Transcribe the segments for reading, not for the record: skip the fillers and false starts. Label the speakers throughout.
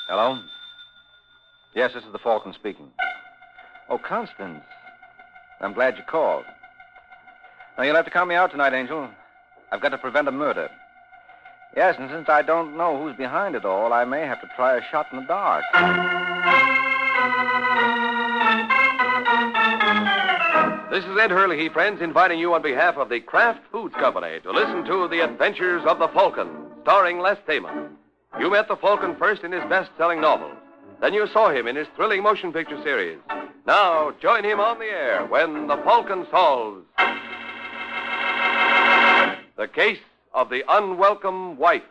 Speaker 1: Hello? Yes, this is the Falcon speaking. Oh, Constance. I'm glad you called. Now, you'll have to count me out tonight, Angel. I've got to prevent a murder. Yes, and since I don't know who's behind it all, I may have to try a shot in the dark.
Speaker 2: This is Ed Hurley, friends, inviting you on behalf of the Kraft Foods Company to listen to The Adventures of the Falcon, starring Les Damon. You met the Falcon first in his best-selling novel. Then you saw him in his thrilling motion picture series. Now, join him on the air when the Falcon solves the case of the unwelcome wife.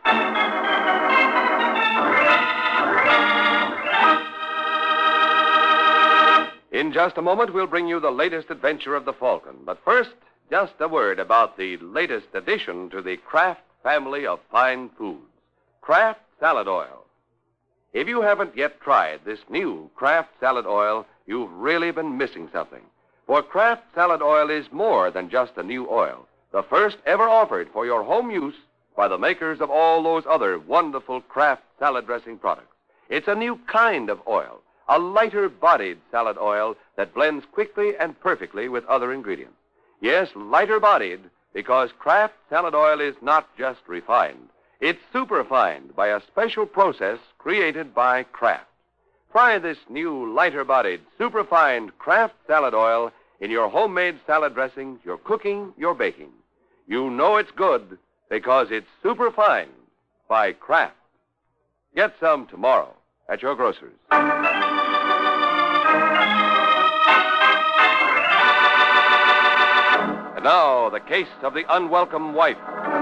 Speaker 2: In just a moment, we'll bring you the latest adventure of the Falcon. But first, just a word about the latest addition to the Kraft family of fine foods, Kraft Salad Oil. If you haven't yet tried this new Kraft Salad Oil, you've really been missing something. For Kraft Salad Oil is more than just a new oil, the first ever offered for your home use by the makers of all those other wonderful Kraft salad dressing products. It's a new kind of oil, a lighter-bodied salad oil that blends quickly and perfectly with other ingredients. Yes, lighter-bodied, because Kraft Salad Oil is not just refined. It's superfined by a special process created by Kraft. Try this new lighter-bodied, superfined Kraft Salad Oil in your homemade salad dressings, your cooking, your baking. You know it's good because it's superfined by Kraft. Get some tomorrow at your grocer's. And now, the case of the unwelcome wife.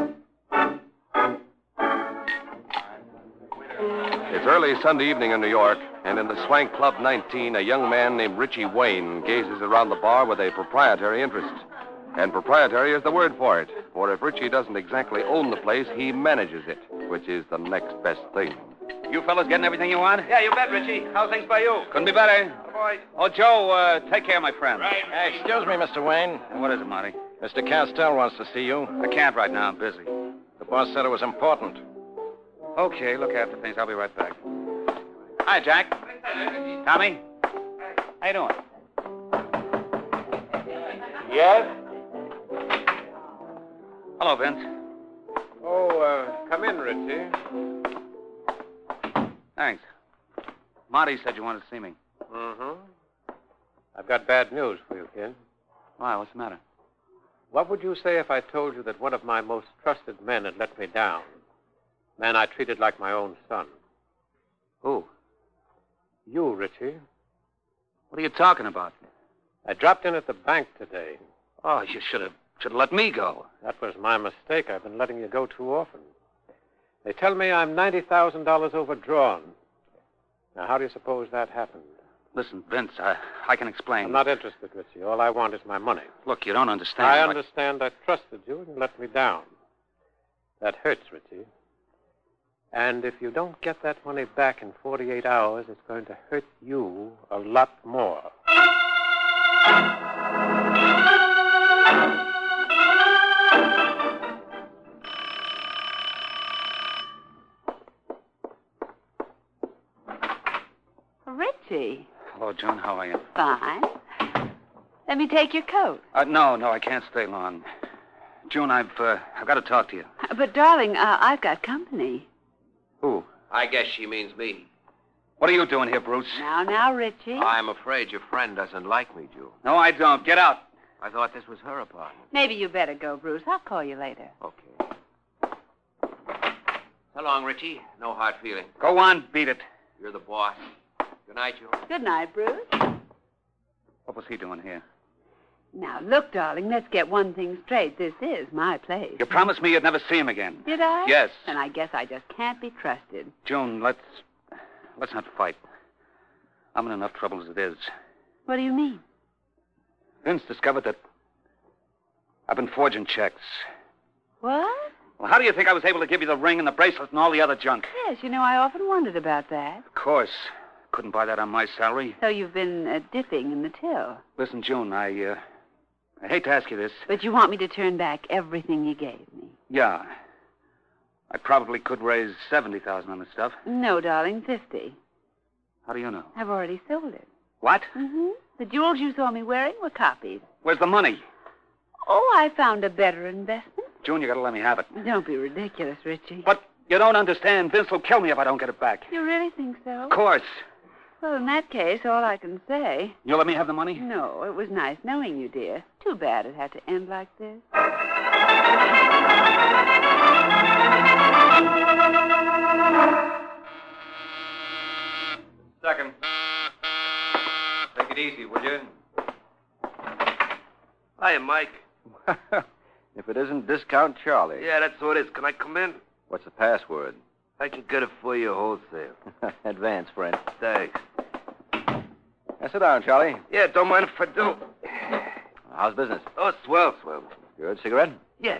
Speaker 2: It's early Sunday evening in New York, and in the Swank Club 19, a young man named Richie Wayne gazes around the bar with a proprietary interest. And proprietary is the word for it, for if Richie doesn't exactly own the place, he manages it, which is the next best thing.
Speaker 3: You fellas getting everything you want?
Speaker 4: Yeah, you bet, Richie. How's things by you?
Speaker 3: Couldn't be better.
Speaker 4: Oh, boy.
Speaker 3: Oh, Joe, take care of my friend.
Speaker 4: Right.
Speaker 1: Excuse me, Mr. Wayne.
Speaker 3: What is it, Marty?
Speaker 1: Mr. Castell wants to see you.
Speaker 3: I can't right now. I'm busy.
Speaker 1: The boss said it was important.
Speaker 3: Okay, look after things. I'll be right back. Hi, Jack. Tommy? How you doing?
Speaker 2: Yes?
Speaker 3: Hello, Vince.
Speaker 2: Oh, come in, Richie.
Speaker 3: Thanks. Marty said you wanted to see me.
Speaker 5: Mm-hmm. I've got bad news for you, kid.
Speaker 3: Why? What's the matter?
Speaker 5: What would you say if I told you that one of my most trusted men had let me down? Man I treated like my own son.
Speaker 3: Who?
Speaker 5: You, Richie.
Speaker 3: What are you talking about?
Speaker 5: I dropped in at the bank today.
Speaker 3: Oh, you should have let me go.
Speaker 5: That was my mistake. I've been letting you go too often. They tell me I'm $90,000 overdrawn. Now, how do you suppose that happened?
Speaker 3: Listen, Vince, I can explain.
Speaker 5: I'm not interested, Richie. All I want is my money.
Speaker 3: Look, you don't understand.
Speaker 5: I understand. I trusted you and you let me down. That hurts, Richie. And if you don't get that money back in 48 hours, it's going to hurt you a lot more.
Speaker 6: Richie.
Speaker 3: Hello, Joan. How are you?
Speaker 6: Fine. Let me take your coat.
Speaker 3: No, I can't stay long. June, I've got to talk to you.
Speaker 6: But, darling, I've got company.
Speaker 3: Who?
Speaker 4: I guess she means me.
Speaker 3: What are you doing here, Bruce?
Speaker 6: Now, Richie.
Speaker 4: I'm afraid your friend doesn't like me, June.
Speaker 3: No, I don't. Get out.
Speaker 4: I thought this was her apartment.
Speaker 6: Maybe you better go, Bruce. I'll call you later.
Speaker 4: Okay. So long, Richie. No hard feelings.
Speaker 3: Go on, beat it.
Speaker 4: You're the boss. Good night, June.
Speaker 6: Good night, Bruce.
Speaker 3: What was he doing here?
Speaker 6: Now, look, darling, let's get one thing straight. This is my place.
Speaker 3: You promised me you'd never see him again.
Speaker 6: Did I?
Speaker 3: Yes.
Speaker 6: Then I guess I just can't be trusted.
Speaker 3: June, let's not fight. I'm in enough trouble as it is.
Speaker 6: What do you mean?
Speaker 3: Vince discovered that I've been forging checks.
Speaker 6: What?
Speaker 3: Well, how do you think I was able to give you the ring and the bracelet and all the other junk?
Speaker 6: Yes, I often wondered about that.
Speaker 3: Of course. Couldn't buy that on my salary.
Speaker 6: So you've been dipping in the till.
Speaker 3: Listen, June, I hate to ask you this.
Speaker 6: But you want me to turn back everything you gave me.
Speaker 3: Yeah. I probably could raise $70,000 on the stuff.
Speaker 6: No, darling, 50.
Speaker 3: How do you know?
Speaker 6: I've already sold it.
Speaker 3: What?
Speaker 6: Mm-hmm. The jewels you saw me wearing were copies.
Speaker 3: Where's the money?
Speaker 6: Oh, I found a better investment.
Speaker 3: June, you gotta let me have it.
Speaker 6: Don't be ridiculous, Richie.
Speaker 3: But you don't understand. Vince will kill me if I don't get it back.
Speaker 6: You really think so?
Speaker 3: Of course.
Speaker 6: Well, in that case, all I can say...
Speaker 3: You'll let me have the money?
Speaker 6: No, it was nice knowing you, dear. Too bad it had to end like this.
Speaker 1: Second. Take it easy, will you?
Speaker 4: Hiya, Mike.
Speaker 1: If it isn't Discount Charlie.
Speaker 4: Yeah, that's what it is. Can I come in?
Speaker 1: What's the password?
Speaker 4: I can get it for you wholesale.
Speaker 1: Advance, friend.
Speaker 4: Thanks.
Speaker 1: Now, sit down, Charlie.
Speaker 4: Yeah, don't mind if I do.
Speaker 1: How's business?
Speaker 4: Oh, swell, swell.
Speaker 1: Good. Cigarette?
Speaker 4: Yeah.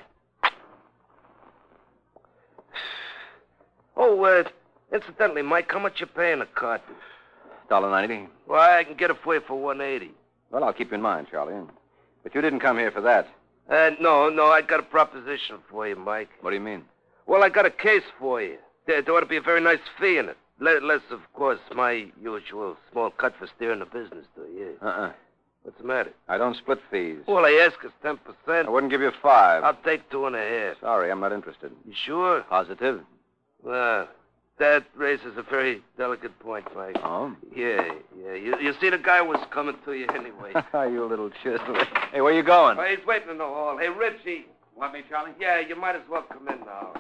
Speaker 4: Oh, incidentally, Mike, how much you paying a carton?
Speaker 1: $1.90.
Speaker 4: Well, I can get it for you for $1.80.
Speaker 1: Well, I'll keep you in mind, Charlie. But you didn't come here for that.
Speaker 4: No, I got a proposition for you, Mike.
Speaker 1: What do you mean?
Speaker 4: Well, I got a case for you. There ought to be a very nice fee in it. Less, of course, my usual small cut for steering the business, do you? What's the matter?
Speaker 1: I don't split fees.
Speaker 4: All I ask is 10%.
Speaker 1: I wouldn't give you 5.
Speaker 4: I'll take 2.5.
Speaker 1: Sorry, I'm not interested.
Speaker 4: You sure?
Speaker 1: Positive?
Speaker 4: Well, that raises a very delicate point, Mike.
Speaker 1: Oh?
Speaker 4: Yeah. You see, the guy was coming to you anyway.
Speaker 1: You little chisel. Hey, where you going?
Speaker 4: Oh, he's waiting in the hall. Hey, Richie.
Speaker 3: Want me, Charlie?
Speaker 4: Yeah, you might as well come in now.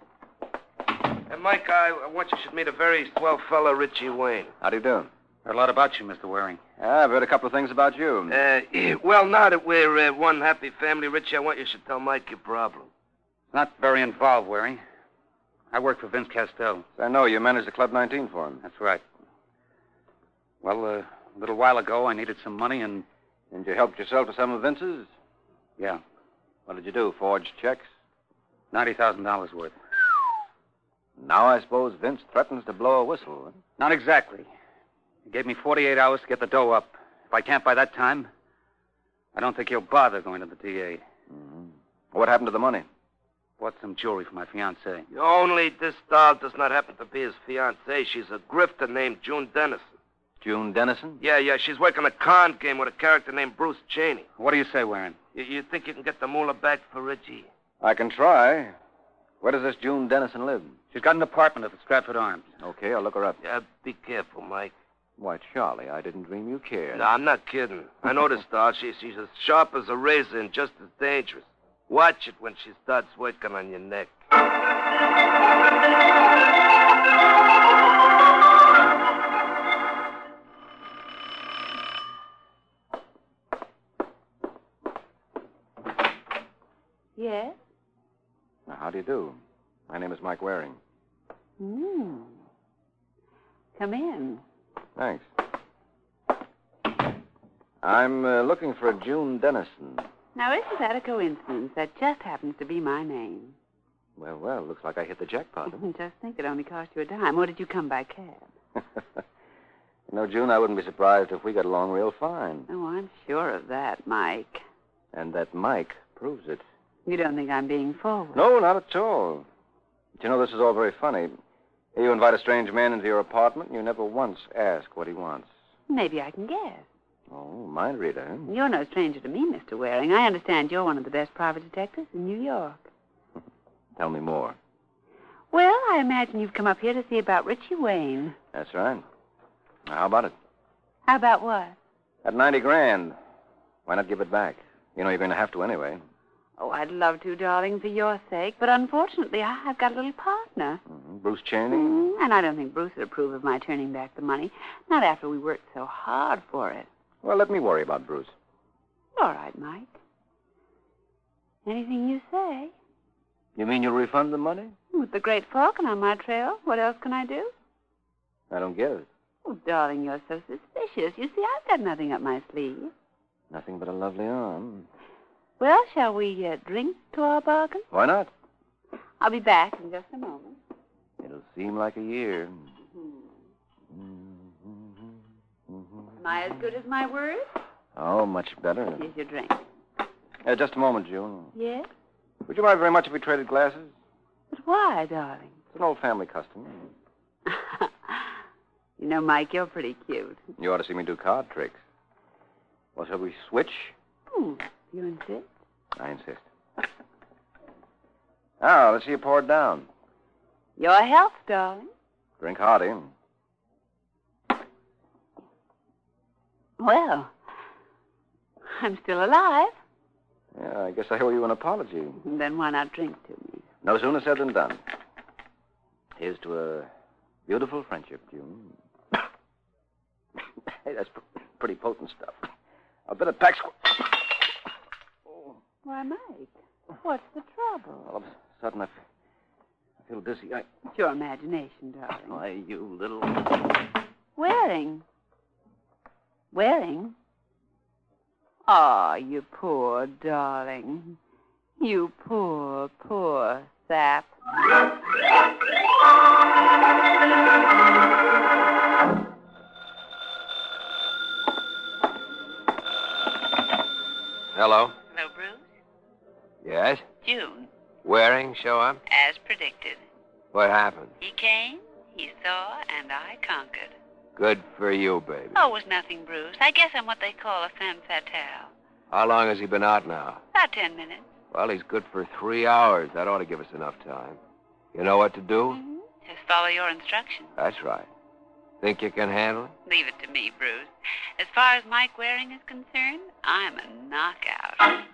Speaker 4: And, Mike, I want you should meet a very swell fella, Richie Wayne.
Speaker 1: How do you do?
Speaker 3: Heard a lot about you, Mr. Waring.
Speaker 1: I've heard a couple of things about you.
Speaker 4: Well, now that we're one happy family, Richie, I want you should tell Mike your problem.
Speaker 3: Not very involved, Waring. I work for Vince Castell.
Speaker 1: I know you managed the Club 19 for him.
Speaker 3: That's right. Well, a little while ago, I needed some money, and
Speaker 1: And you helped yourself to some of Vince's?
Speaker 3: yeah,
Speaker 1: What did you do, forge checks?
Speaker 3: $90,000 worth.
Speaker 1: Now I suppose Vince threatens to blow a whistle. Huh?
Speaker 3: Not exactly. He gave me 48 hours to get the dough up. If I can't by that time, I don't think he'll bother going to the DA.
Speaker 1: Mm-hmm. What happened to the money?
Speaker 3: Bought some jewelry for my fiancée.
Speaker 4: Only this doll does not happen to be his fiancée. She's a grifter named June Dennison.
Speaker 1: June Dennison?
Speaker 4: Yeah, she's working a con game with a character named Bruce Cheney.
Speaker 3: What do you say, Waring?
Speaker 4: You think you can get the moolah back for Richie?
Speaker 1: I can try. Where does this June Dennison live?
Speaker 3: She's got an apartment at the Stratford Arms.
Speaker 1: Okay, I'll look her up.
Speaker 4: Yeah, be careful, Mike.
Speaker 1: Why, Charlie, I didn't dream you cared.
Speaker 4: No, I'm not kidding. I know this doll. She's as sharp as a razor and just as dangerous. Watch it when she starts working on your neck.
Speaker 6: Yes?
Speaker 1: Now, how do you do? My name is Mike Waring.
Speaker 6: Come in.
Speaker 1: Thanks. I'm looking for a June Dennison.
Speaker 6: Now, isn't that a coincidence? That just happens to be my name.
Speaker 1: Well, looks like I hit the jackpot.
Speaker 6: Just think it only cost you a dime. Or did you come by cab?
Speaker 1: June, I wouldn't be surprised if we got along real fine.
Speaker 6: Oh, I'm sure of that, Mike.
Speaker 1: And that Mike proves it.
Speaker 6: You don't think I'm being forward?
Speaker 1: No, not at all. But this is all very funny. You invite a strange man into your apartment, and you never once ask what he wants.
Speaker 6: Maybe I can guess.
Speaker 1: Oh, mind reader, huh?
Speaker 6: You're no stranger to me, Mr. Waring. I understand you're one of the best private detectives in New York.
Speaker 1: Tell me more.
Speaker 6: Well, I imagine you've come up here to see about Richie Wayne.
Speaker 1: That's right. Now, how about it?
Speaker 6: How about what?
Speaker 1: At $90,000. Why not give it back? You're going to have to anyway.
Speaker 6: Oh, I'd love to, darling, for your sake. But unfortunately, I've got a little partner.
Speaker 1: Mm-hmm. Bruce Cheney?
Speaker 6: And I don't think Bruce would approve of my turning back the money. Not after we worked so hard for it.
Speaker 1: Well, let me worry about Bruce.
Speaker 6: All right, Mike. Anything you say.
Speaker 1: You mean you'll refund the money?
Speaker 6: With the great Falcon on my trail, what else can I do?
Speaker 1: I don't get it.
Speaker 6: Oh, darling, you're so suspicious. You see, I've got nothing up my sleeve.
Speaker 1: Nothing but a lovely arm.
Speaker 6: Well, shall we drink to our bargain?
Speaker 1: Why not?
Speaker 6: I'll be back in just a moment.
Speaker 1: It'll seem like a year.
Speaker 6: Am I as good as my word?
Speaker 1: Oh, much better.
Speaker 6: Here's your drink.
Speaker 1: Just a moment, June.
Speaker 6: Yes?
Speaker 1: Would you mind very much if we traded glasses?
Speaker 6: But Why, darling?
Speaker 1: It's an old family custom.
Speaker 6: You know, Mike, you're pretty cute.
Speaker 1: You ought to see me do card tricks. Well, shall we switch?
Speaker 6: You insist?
Speaker 1: I insist. Now, let's see you pour it down.
Speaker 6: Your health, darling.
Speaker 1: Drink hearty.
Speaker 6: Well, I'm still alive.
Speaker 1: Yeah, I guess I owe you an apology.
Speaker 6: Then why not drink to me?
Speaker 1: No sooner said than done. Here's to a beautiful friendship, June. Hey, that's pretty potent stuff. I'll bet a pack
Speaker 6: Why, Mike, what's the trouble?
Speaker 1: All of a sudden, I feel dizzy.
Speaker 6: It's your imagination, darling.
Speaker 1: Why, you little...
Speaker 6: Waring? Oh, you poor darling. You poor, poor sap.
Speaker 4: Hello?
Speaker 7: Hello, Bruce.
Speaker 4: Yes?
Speaker 7: June,
Speaker 4: Waring show up?
Speaker 7: as predicted.
Speaker 4: What happened?
Speaker 7: He came, he saw, and I conquered.
Speaker 4: Good for you, baby.
Speaker 7: Oh, it was nothing, Bruce. I guess I'm what they call a femme fatale.
Speaker 4: How long has he been out now?
Speaker 7: About 10 minutes.
Speaker 4: Well, he's good for 3 hours. That ought to give us enough time. You know what to do?
Speaker 7: Mm-hmm. Just follow your instructions.
Speaker 4: That's right. Think you can handle it?
Speaker 7: Leave it to me, Bruce. As far as Mike Waring is concerned, I'm a knockout.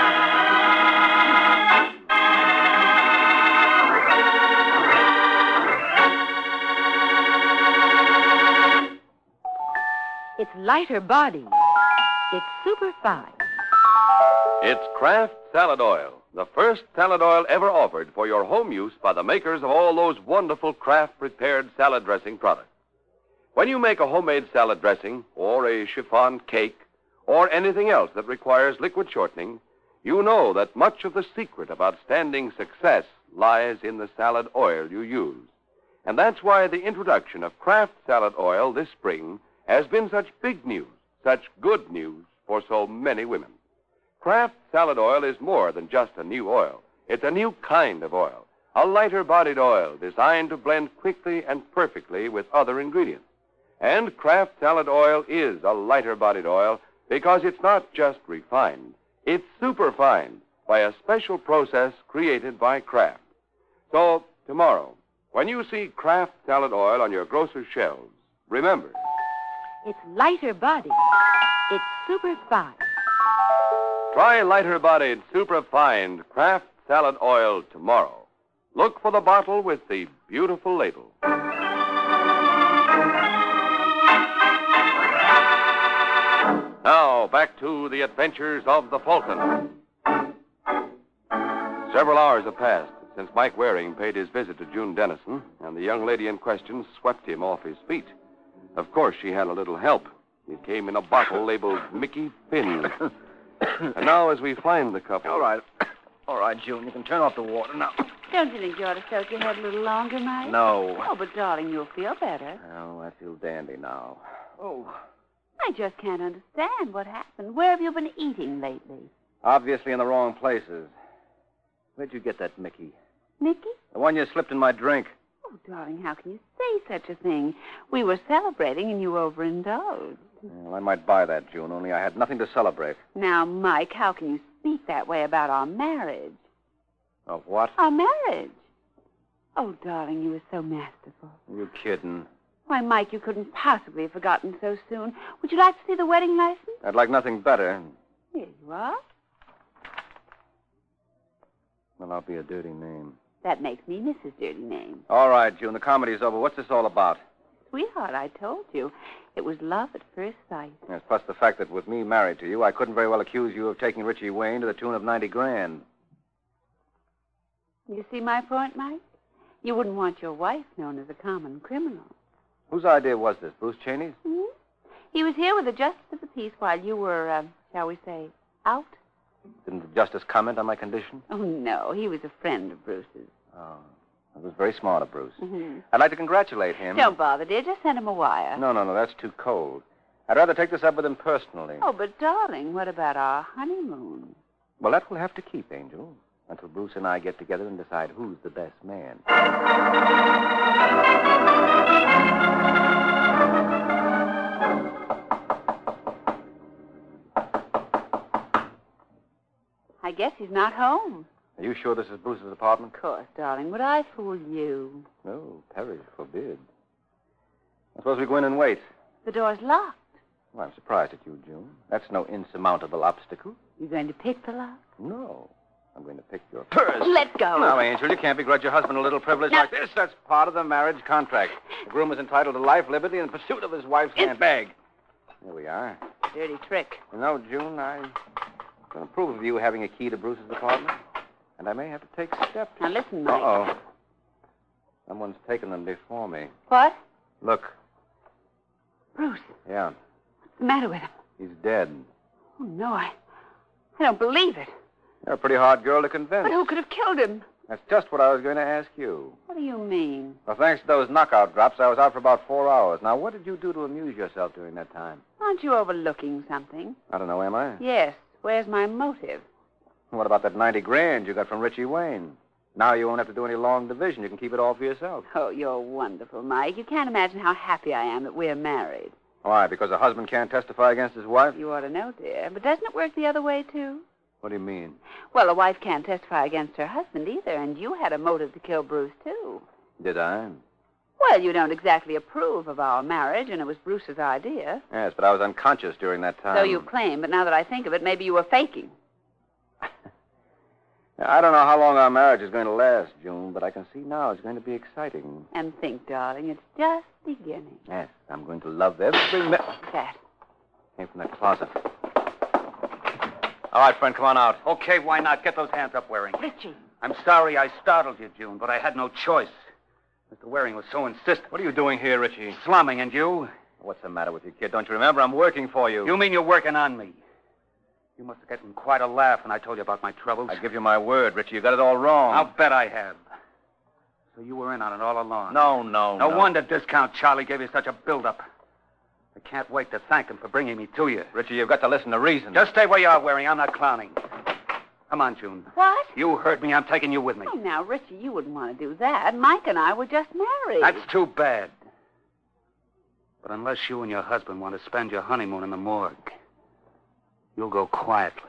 Speaker 6: It's lighter body. It's super fine.
Speaker 2: It's Kraft Salad Oil, the first salad oil ever offered for your home use by the makers of all those wonderful Kraft-prepared salad dressing products. When you make a homemade salad dressing, or a chiffon cake, or anything else that requires liquid shortening, you know that much of the secret of outstanding success lies in the salad oil you use. And that's why the introduction of Kraft Salad Oil this spring has been such big news, such good news for so many women. Kraft Salad Oil is more than just a new oil. It's a new kind of oil, a lighter-bodied oil designed to blend quickly and perfectly with other ingredients. And Kraft Salad Oil is a lighter-bodied oil because it's not just refined. It's superfined by a special process created by Kraft. So, tomorrow, when you see Kraft Salad Oil on your grocer's shelves, remember,
Speaker 6: It's lighter body. It's super fine.
Speaker 2: try lighter-bodied, superfined Kraft Salad Oil tomorrow. Look for the bottle with the beautiful label. Now, back to the adventures of the Falcon. Several hours have passed since Mike Waring paid his visit to June Dennison, and the young lady in question swept him off his feet. Of course, she had a little help. It came in a bottle labeled Mickey Finn. And now, as we find the couple...
Speaker 1: All right. All right, June, you can turn off the water now.
Speaker 6: Don't you think you ought to soak your head a little longer, Mike?
Speaker 1: No.
Speaker 6: Oh, but darling, you'll feel better.
Speaker 1: Oh, I feel dandy now. Oh.
Speaker 6: I just can't understand what happened. Where have you been eating lately?
Speaker 1: Obviously in the wrong places. Where'd you get that Mickey?
Speaker 6: Mickey?
Speaker 1: The one you slipped in my drink.
Speaker 6: Oh, darling, how can you say such a thing? We were celebrating and you overindulged.
Speaker 1: Well, I might buy that, June, only I had nothing to celebrate.
Speaker 6: Now, Mike, how can you speak that way about our marriage?
Speaker 1: Of what?
Speaker 6: Our marriage. Oh, darling, you were so masterful.
Speaker 1: You kidding?
Speaker 6: Why, Mike, you couldn't possibly have forgotten so soon. Would you like to see the wedding license?
Speaker 1: I'd like nothing better.
Speaker 6: Here you are.
Speaker 1: Well, I'll be a dirty name.
Speaker 6: That makes me Mrs. Dirty Name.
Speaker 1: All right, June, the comedy's over. What's this all about?
Speaker 6: Sweetheart, I told you. It was love at first sight.
Speaker 1: Yes, plus the fact that with me married to you, I couldn't very well accuse you of taking Richie Wayne to the tune of $90,000.
Speaker 6: You see my point, Mike? You wouldn't want your wife known as a common criminal.
Speaker 1: Whose idea was this? Bruce Cheney's?
Speaker 6: Hmm? He was here with the justice of the peace while you were, shall we say, out?
Speaker 1: Didn't the justice comment on my condition?
Speaker 6: Oh, no. He was a friend of Bruce's.
Speaker 1: Oh, it was very smart of Bruce.
Speaker 6: Mm-hmm.
Speaker 1: I'd like to congratulate him.
Speaker 6: Don't bother, dear. Just send him a wire.
Speaker 1: No, that's too cold. I'd rather take this up with him personally.
Speaker 6: Oh, but, darling, what about our honeymoon?
Speaker 1: Well, that will have to keep, Angel. until Bruce and I get together and decide who's the best man.
Speaker 6: I guess he's not home.
Speaker 1: Are you sure this is Bruce's apartment?
Speaker 6: Of course, darling. Would I fool you?
Speaker 1: No, Perry forbid. I suppose we go in and wait.
Speaker 6: The door's locked.
Speaker 1: Well, I'm surprised at you, June. That's no insurmountable obstacle.
Speaker 6: You going to pick the lock?
Speaker 1: No. I'm going to pick your purse.
Speaker 6: Let go.
Speaker 1: No, Angel, you can't begrudge your husband a little privilege like this. That's part of the marriage contract. The groom is entitled to life, liberty, and pursuit of his wife's handbag. Here we are.
Speaker 6: Dirty trick.
Speaker 1: You know, June, I don't approve of you having a key to Bruce's apartment. And I may have to take steps.
Speaker 6: Now, listen, Mike.
Speaker 1: Uh-oh. Someone's taken them before me.
Speaker 6: What?
Speaker 1: Look.
Speaker 6: Bruce.
Speaker 1: Yeah.
Speaker 6: What's the matter with him?
Speaker 1: He's dead.
Speaker 6: Oh, no, I don't believe it.
Speaker 1: You're a pretty hard girl to convince.
Speaker 6: But who could have killed him?
Speaker 1: That's just what I was going to ask you.
Speaker 6: What do you mean?
Speaker 1: Well, thanks to those knockout drops, I was out for about 4 hours. Now, what did you do to amuse yourself during that time?
Speaker 6: Aren't you overlooking something?
Speaker 1: I don't know, am I?
Speaker 6: Yes. Where's my motive?
Speaker 1: What about that $90,000 you got from Richie Wayne? Now you won't have to do any long division. You can keep it all for yourself.
Speaker 6: Oh, you're wonderful, Mike. You can't imagine how happy I am that we're married.
Speaker 1: Why, because a husband can't testify against his wife?
Speaker 6: You ought to know, dear. But doesn't it work the other way, too?
Speaker 1: What do you mean?
Speaker 6: Well, a wife can't testify against her husband either, and you had a motive to kill Bruce, too.
Speaker 1: Did I?
Speaker 6: Well, you don't exactly approve of our marriage, and it was Bruce's idea.
Speaker 1: Yes, but I was unconscious during that time.
Speaker 6: So you claim, but now that I think of it, maybe you were faking.
Speaker 1: I don't know how long our marriage is going to last, June, but I can see now it's going to be exciting.
Speaker 6: And think, darling, it's just beginning.
Speaker 1: Yes, I'm going to love every minute.
Speaker 6: That.
Speaker 1: Came from that closet. All right, friend, come on out.
Speaker 3: Okay, why not? Get those hands up, Waring.
Speaker 6: Richie.
Speaker 3: I'm sorry I startled you, June, but I had no choice. Mr. Waring was so insistent.
Speaker 1: What are you doing here, Richie?
Speaker 3: Slumming, and you?
Speaker 1: What's the matter with you, kid? Don't you remember? I'm working for you.
Speaker 3: You mean you're working on me? You must have gotten quite a laugh when I told you about my troubles.
Speaker 1: I give you my word, Richie. You got it all wrong.
Speaker 3: I'll bet I have. So you were in on it all along.
Speaker 1: No.
Speaker 3: No wonder Discount Charlie gave you such a build-up. I can't wait to thank him for bringing me to you.
Speaker 1: Richie, you've got to listen to reason.
Speaker 3: Just stay where you are, Waring. I'm not clowning. Come on, June.
Speaker 6: What?
Speaker 3: You heard me. I'm taking you with me.
Speaker 6: Oh, now, Richie, you wouldn't want to do that. Mike and I were just married.
Speaker 3: That's too bad. But unless you and your husband want to spend your honeymoon in the morgue, you'll go quietly.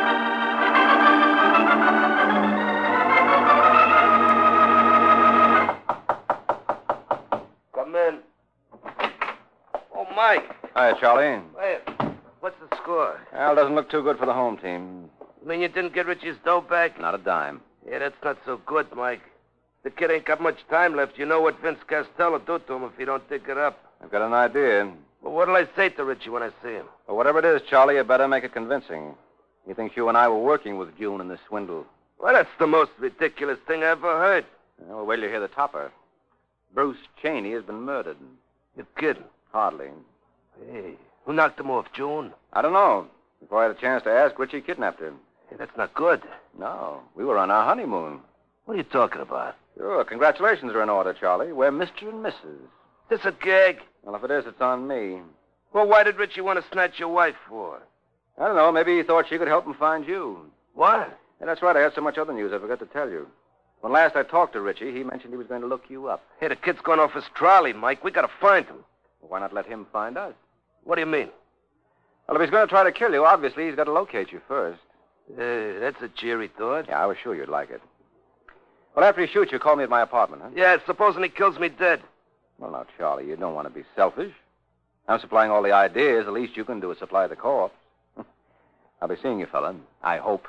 Speaker 4: Come in. Oh, Mike.
Speaker 1: Hi, Charlie.
Speaker 4: Wait. What's the score?
Speaker 1: Well, doesn't look too good for the home team.
Speaker 4: You mean you didn't get Richie's dough back?
Speaker 1: Not a dime.
Speaker 4: Yeah, that's not so good, Mike. The kid ain't got much time left. You know what Vince Costello do to him if he don't dig it up.
Speaker 1: I've got an idea.
Speaker 4: Well, what'll I say to Richie when I see him?
Speaker 1: Well, whatever it is, Charlie, you better make it convincing. He thinks you and I were working with June in this swindle.
Speaker 4: Well, that's the most ridiculous thing I ever heard.
Speaker 1: Well, wait till you hear the topper. Bruce Cheney has been murdered.
Speaker 4: You're kidding.
Speaker 1: Hardly.
Speaker 4: Hey, who knocked him off, June?
Speaker 1: I don't know. Before I had a chance to ask, Richie kidnapped him.
Speaker 4: Hey, that's not good.
Speaker 1: No, we were on our honeymoon.
Speaker 4: What are you talking about?
Speaker 1: Sure, congratulations are in order, Charlie. We're Mr. and Mrs.
Speaker 4: This a gag?
Speaker 1: Well, if it is, it's on me.
Speaker 4: Well, why did Richie want to snatch your wife for?
Speaker 1: I don't know. Maybe he thought she could help him find you.
Speaker 4: What?
Speaker 1: Yeah, that's right. I had so much other news I forgot to tell you. When last I talked to Richie, he mentioned he was going to look you up.
Speaker 4: Hey, the kid's gone off his trolley, Mike. We gotta find him.
Speaker 1: Well, why not let him find us?
Speaker 4: What do you mean?
Speaker 1: Well, if he's going to try to kill you, obviously he's got to locate you first.
Speaker 4: That's a cheery thought.
Speaker 1: Yeah, I was sure you'd like it. Well, after he shoots you, call me at my apartment, huh?
Speaker 4: Yeah, supposing he kills me dead.
Speaker 1: Well, now, Charlie, you don't want to be selfish. I'm supplying all the ideas. The least you can do is supply the corpse. I'll be seeing you, fella. I hope.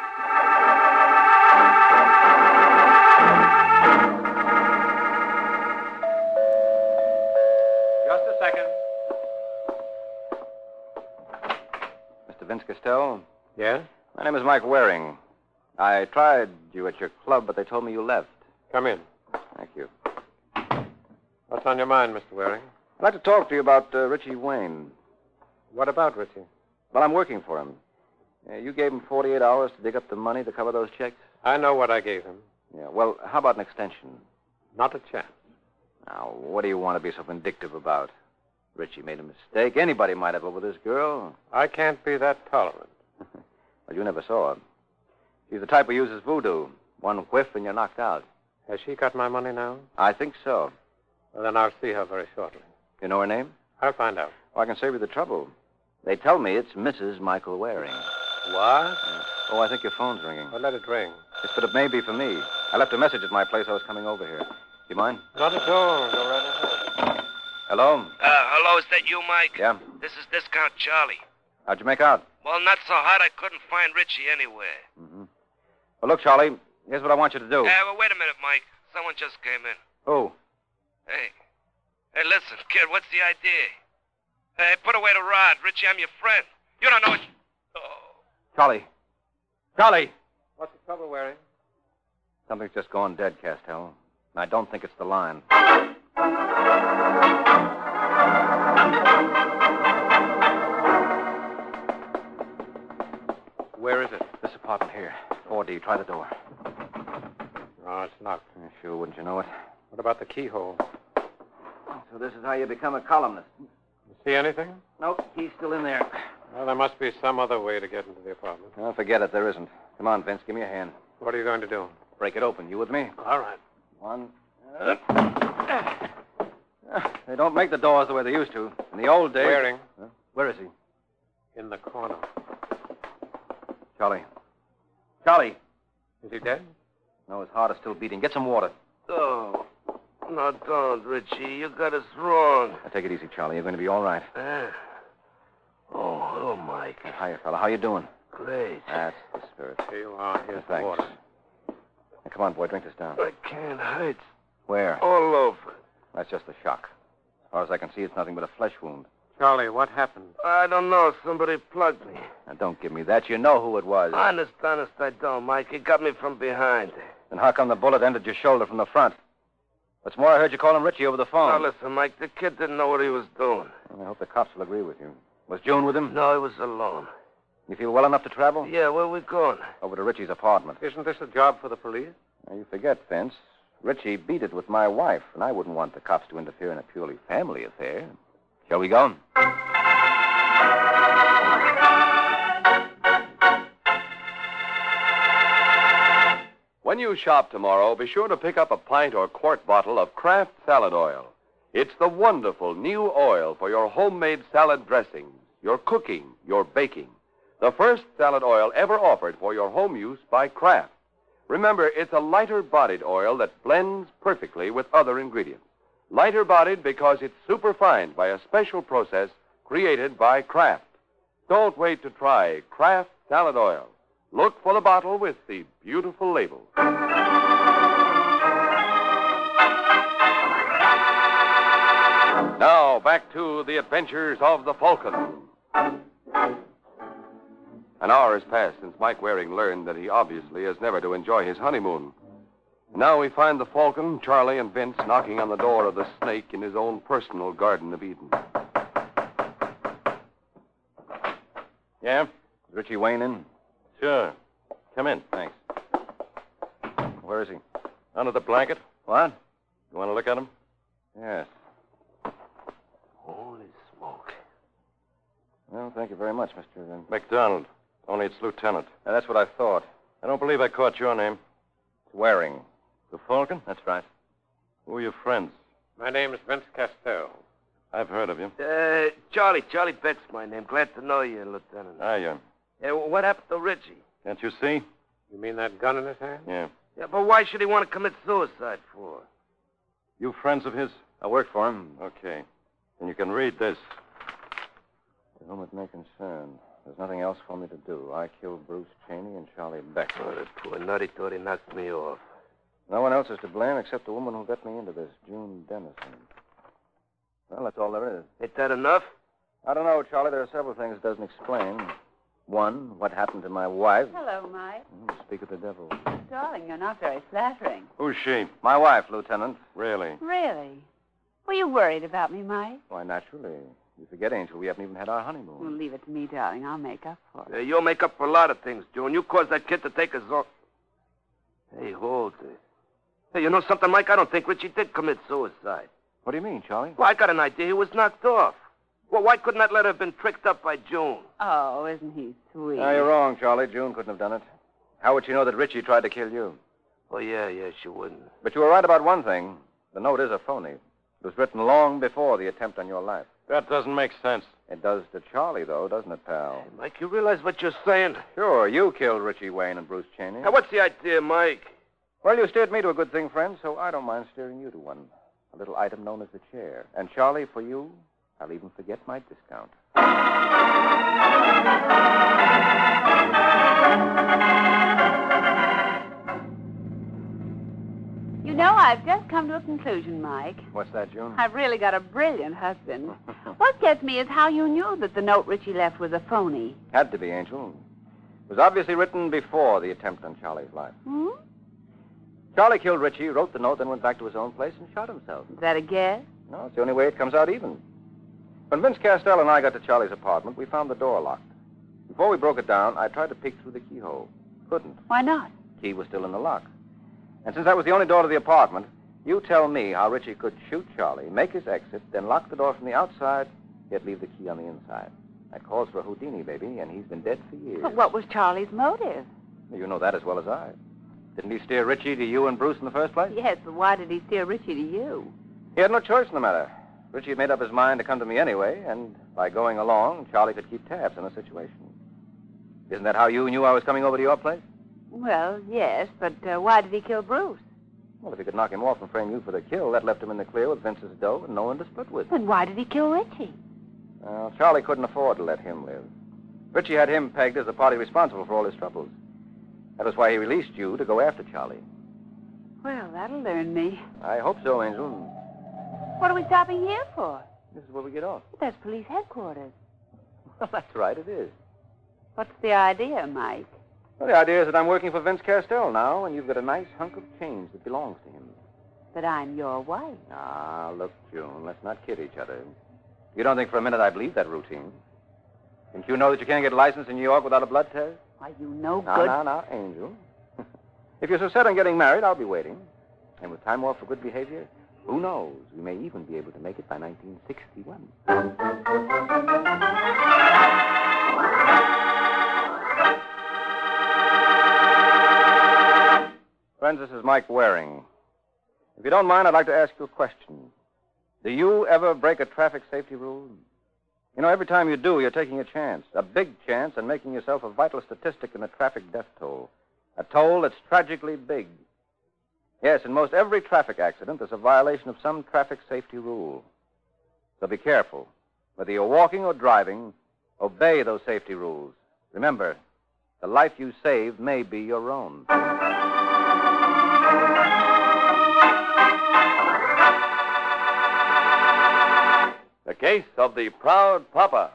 Speaker 3: Just a second.
Speaker 1: Mr. Vince Costello?
Speaker 5: Yeah?
Speaker 1: My name is Mike Waring. I tried you at your club, but they told me you left.
Speaker 5: Come in.
Speaker 1: Thank you.
Speaker 5: What's on your mind, Mr. Waring?
Speaker 1: I'd like to talk to you about Richie Wayne.
Speaker 5: What about Richie?
Speaker 1: Well, I'm working for him. You gave him 48 hours to dig up the money to cover those checks?
Speaker 5: I know what I gave him.
Speaker 1: Yeah, well, how about an extension?
Speaker 5: Not a chance.
Speaker 1: Now, what do you want to be so vindictive about? Richie made a mistake. Anybody might have over this girl.
Speaker 5: I can't be that tolerant.
Speaker 1: Well, you never saw her. She's the type who uses voodoo. One whiff and you're knocked out.
Speaker 5: Has she got my money now?
Speaker 1: I think so.
Speaker 5: Well, then I'll see her very shortly.
Speaker 1: You know her name?
Speaker 5: I'll find out.
Speaker 1: Well, I can save you the trouble. They tell me it's Mrs. Michael Waring.
Speaker 5: What?
Speaker 1: Oh, I think your phone's ringing.
Speaker 5: Well, let it ring.
Speaker 1: Yes, but it may be for me. I left a message at my place. I was coming over here. You mind?
Speaker 5: Not at all. Go right ahead.
Speaker 1: Hello?
Speaker 4: Hello, is that you, Mike?
Speaker 1: Yeah?
Speaker 4: This is Discount Charlie.
Speaker 1: How'd you make out?
Speaker 4: Well, not so hot I couldn't find Richie anywhere.
Speaker 1: Mm-hmm. Well, look, Charlie, here's what I want you to do.
Speaker 4: Well, wait a minute, Mike. Someone just came in.
Speaker 1: Who?
Speaker 4: Hey, listen, kid, what's the idea? Hey, put away the rod. Richie, I'm your friend. You don't know what... Oh.
Speaker 1: Charlie. Charlie!
Speaker 5: What's the trouble, Waring?
Speaker 1: Something's just gone dead, Castell. And I don't think it's the line.
Speaker 5: Where is it?
Speaker 1: This apartment here. 4D. Try the door.
Speaker 5: Oh, it's locked.
Speaker 1: Yeah, sure, wouldn't you know it?
Speaker 5: What about the keyhole?
Speaker 1: So this is how you become a columnist.
Speaker 5: You see anything?
Speaker 1: Nope, he's still in there.
Speaker 5: Well, there must be some other way to get into the apartment.
Speaker 1: Oh, forget it. There isn't. Come on, Vince. Give me a hand.
Speaker 5: What are you going to do?
Speaker 1: Break it open. You with me?
Speaker 5: All right.
Speaker 1: One. They don't make the doors the way they used to. In the old days...
Speaker 5: Waring.
Speaker 1: Huh? Where is he?
Speaker 5: In the corner.
Speaker 1: Charlie. Charlie!
Speaker 5: Is he dead?
Speaker 1: No, his heart is still beating. Get some water.
Speaker 4: Oh. No, don't, Richie. You got us wrong.
Speaker 1: Now, take it easy, Charlie. You're going to be all right.
Speaker 4: Oh, Mike.
Speaker 1: Hiya, fella. How you doing?
Speaker 4: Great.
Speaker 1: That's the spirit.
Speaker 5: Here you are. Here's the
Speaker 1: Thanks.
Speaker 5: water.
Speaker 1: Now, come on, boy. Drink this down.
Speaker 4: I can't hurt.
Speaker 1: Where?
Speaker 4: All over.
Speaker 1: That's just a shock. As far as I can see, it's nothing but a flesh wound.
Speaker 5: Charlie, what happened?
Speaker 4: I don't know. Somebody plugged me.
Speaker 1: Now, don't give me that. You know who it was.
Speaker 4: Honest, I don't, Mike. He got me from behind.
Speaker 1: Then how come the bullet entered your shoulder from the front? What's more, I heard you calling Richie over the phone.
Speaker 4: Now, listen, Mike. The kid didn't know what he was doing.
Speaker 1: I hope the cops will agree with you. Was June with him?
Speaker 4: No, he was alone.
Speaker 1: You feel well enough to travel?
Speaker 4: Yeah, where we going?
Speaker 1: Over to Richie's apartment.
Speaker 5: Isn't this a job for the police?
Speaker 1: Now, you forget, Vince. Richie beat it with my wife, and I wouldn't want the cops to interfere in a purely family affair. Shall we go?
Speaker 2: When you shop tomorrow, be sure to pick up a pint or quart bottle of Kraft Salad Oil. It's the wonderful new oil for your homemade salad dressings, your cooking, your baking. The first salad oil ever offered for your home use by Kraft. Remember, it's a lighter-bodied oil that blends perfectly with other ingredients. Lighter-bodied because it's superfined by a special process created by Kraft. Don't wait to try Kraft Salad Oil. Look for the bottle with the beautiful label. Now, back to the adventures of the Falcon. An hour has passed since Mike Waring learned that he obviously is never to enjoy his honeymoon. Now we find the Falcon, Charlie, and Vince knocking on the door of the Snake in his own personal Garden of Eden.
Speaker 1: Yeah? Is Richie Wayne in?
Speaker 8: Sure. Come in.
Speaker 1: Thanks. Where is he?
Speaker 8: Under the blanket.
Speaker 1: What?
Speaker 8: You want to look at him?
Speaker 1: Yes.
Speaker 4: Holy smoke.
Speaker 1: Well, thank you very much, Mr.
Speaker 8: McDonald. Only it's Lieutenant.
Speaker 1: That's what I thought.
Speaker 8: I don't believe I caught your name.
Speaker 1: It's Waring.
Speaker 8: The Falcon?
Speaker 1: That's right.
Speaker 8: Who are your friends?
Speaker 5: My name is Vince Castell.
Speaker 8: I've heard of you.
Speaker 4: Charlie Beck's my name. Glad to know you, Lieutenant.
Speaker 8: Hiya.
Speaker 4: What happened to Richie?
Speaker 8: Can't you see?
Speaker 5: You mean that gun in his hand?
Speaker 8: Yeah.
Speaker 4: Yeah, but why should he want to commit suicide for?
Speaker 8: You friends of his?
Speaker 1: I work for him.
Speaker 8: Okay. Then you can read this.
Speaker 1: To whom it may concern. There's nothing else for me to do. I killed Bruce Cheney and Charlie Beck.
Speaker 4: Oh, that poor nutty thought he knocked me off.
Speaker 1: No one else is to blame except the woman who got me into this, June Dennison. Well, that's all there is.
Speaker 4: Ain't that enough?
Speaker 1: I don't know, Charlie. There are several things it doesn't explain. One, what happened to my wife.
Speaker 6: Hello, Mike.
Speaker 1: Speak of the devil.
Speaker 6: Darling, you're not very flattering.
Speaker 8: Who's she?
Speaker 1: My wife, Lieutenant.
Speaker 8: Really?
Speaker 6: Really? Were you worried about me, Mike?
Speaker 1: Why, naturally. You forget, Angel, we haven't even had our
Speaker 6: Well,
Speaker 1: honeymoon.
Speaker 6: leave it to me, darling. I'll make up for it.
Speaker 4: You'll make up for a lot of things, June. You caused that kid to take his own... Hey, hold it. Hey, you know something, Mike? I don't think Richie did commit suicide.
Speaker 1: What do you mean, Charlie?
Speaker 4: Well, I got an idea. He was knocked off. Well, why couldn't that letter have been tricked up by June?
Speaker 6: Oh, isn't he sweet?
Speaker 1: No, you're wrong, Charlie. June couldn't have done it. How would she know that Richie tried to kill you?
Speaker 4: Oh, yeah, she wouldn't.
Speaker 1: But you were right about one thing. The note is a phony. It was written long before the attempt on your life.
Speaker 8: That doesn't make sense.
Speaker 1: It does to Charlie, though, doesn't it, pal?
Speaker 4: Hey, Mike, you realize what you're saying?
Speaker 1: Sure, you killed Richie Wayne and Bruce Cheney.
Speaker 4: Now, what's the idea, Mike?
Speaker 1: Well, you steered me to a good thing, friend, so I don't mind steering you to one. A little item known as the chair. And, Charlie, for you, I'll even forget my discount.
Speaker 6: You know, I've just come to a conclusion, Mike.
Speaker 1: What's that, June?
Speaker 6: I've really got a brilliant husband. What gets me is how you knew that the note Richie left was a phony.
Speaker 1: Had to be, Angel. It was obviously written before the attempt on Charlie's life.
Speaker 6: Hmm?
Speaker 1: Charlie killed Richie, wrote the note, then went back to his own place and shot himself.
Speaker 6: Is that a guess?
Speaker 1: No, it's the only way it comes out even. When Vince Castell and I got to Charlie's apartment, we found the door locked. Before we broke it down, I tried to peek through the keyhole. Couldn't.
Speaker 6: Why not?
Speaker 1: Key was still in the lock. And since that was the only door to the apartment, you tell me how Richie could shoot Charlie, make his exit, then lock the door from the outside, yet leave the key on the inside. That calls for a Houdini, baby, and he's been dead for years.
Speaker 6: But what was Charlie's motive?
Speaker 1: You know that as well as I. Didn't he steer Richie to you and Bruce in the first place?
Speaker 6: Yes, but why did he steer Richie to you?
Speaker 1: He had no choice in the matter. Richie had made up his mind to come to me anyway, and by going along, Charlie could keep tabs on the situation. Isn't that how you knew I was coming over to your place?
Speaker 6: Well, yes, but why did he kill Bruce?
Speaker 1: Well, if he could knock him off and frame you for the kill, that left him in the clear with Vince's dough and no one to split with.
Speaker 6: Then why did he kill Richie?
Speaker 1: Well, Charlie couldn't afford to let him live. Richie had him pegged as the party responsible for all his troubles. That was why he released you to go after Charlie.
Speaker 6: Well, that'll learn me.
Speaker 1: I hope so, Angel.
Speaker 6: What are we stopping here for?
Speaker 1: This is where we get off.
Speaker 6: That's police headquarters.
Speaker 1: Well, that's right, it is.
Speaker 6: What's the idea, Mike?
Speaker 1: Well, the idea is that I'm working for Vince Castell now, and you've got a nice hunk of change that belongs to him.
Speaker 6: That I'm your wife.
Speaker 1: Ah, look, June, let's not kid each other. You don't think for a minute I believe that routine? Didn't you know that you can't get licensed in New York without a blood test?
Speaker 6: Why, you no good...
Speaker 1: Now, Angel. If you're so set on getting married, I'll be waiting. And with time off for good behavior, who knows? We may even be able to make it by 1961. Friends, this is Mike Waring. If you don't mind, I'd like to ask you a question. Do you ever break a traffic safety rule? You know, every time you do, you're taking a chance, a big chance, and making yourself a vital statistic in the traffic death toll. A toll that's tragically big. Yes, in most every traffic accident, there's a violation of some traffic safety rule. So be careful. Whether you're walking or driving, obey those safety rules. Remember, the life you save may be your own.
Speaker 2: The Case of the Proud Papa.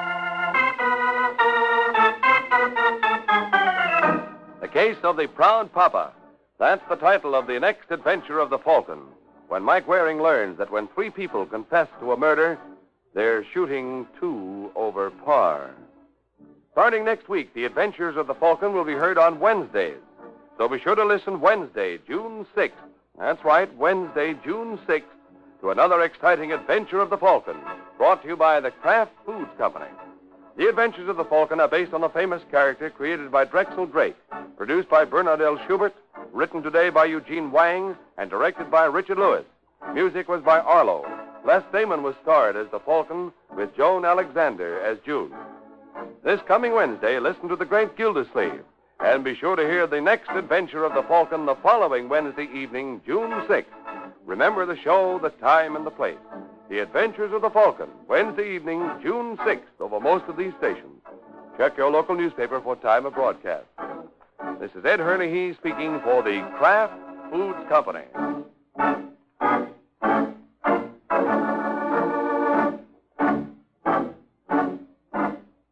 Speaker 2: The Case of the Proud Papa. That's the title of the next adventure of the Falcon, when Mike Waring learns that when three people confess to a murder, they're shooting two over par. Starting next week, the adventures of the Falcon will be heard on Wednesdays. So be sure to listen Wednesday, June 6th. That's right, Wednesday, June 6th, to another exciting adventure of the Falcon, brought to you by the Kraft Foods Company. The Adventures of the Falcon are based on the famous character created by Drexel Drake, produced by Bernard L. Schubert, written today by Eugene Wang, and directed by Richard Lewis. Music was by Arlo. Les Damon was starred as the Falcon, with Joan Alexander as June. This coming Wednesday, listen to The Great Gildersleeve, and be sure to hear the next adventure of the Falcon the following Wednesday evening, June 6th. Remember the show, the time, and the place. The Adventures of the Falcon, Wednesday evening, June 6th, over most of these stations. Check your local newspaper for time of broadcast. This is Ed Hurley speaking for the Kraft Foods Company.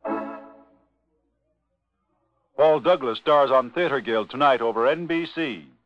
Speaker 9: Paul Douglas stars on Theater Guild tonight over NBC.